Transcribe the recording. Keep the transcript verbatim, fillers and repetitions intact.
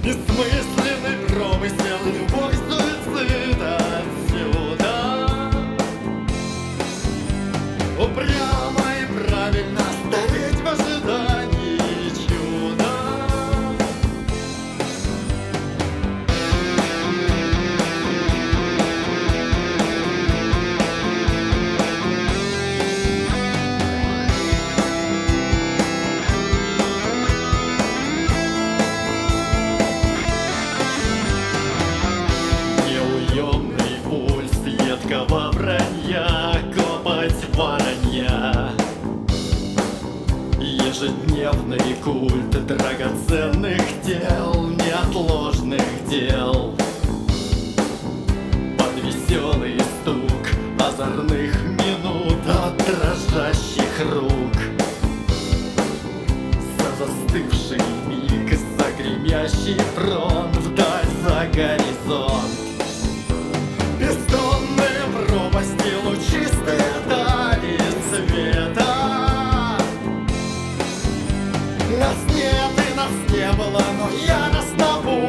Бессмысленный промысел, любовь, суицид отсюда. Упрямо и правильно стареть в ожидании чуда. Неуемный пульс едкого вранья, копоть воронья. Ежедневный культ драгоценных дел, неотложных дел. Под веселый стук озорных минут от дрожащих рук. За застывший миг, за гремящий фронт, вдаль за горизонт. Бездонные пропасти, лучистые дали света. Нас нет и нас не было, но яростно будет.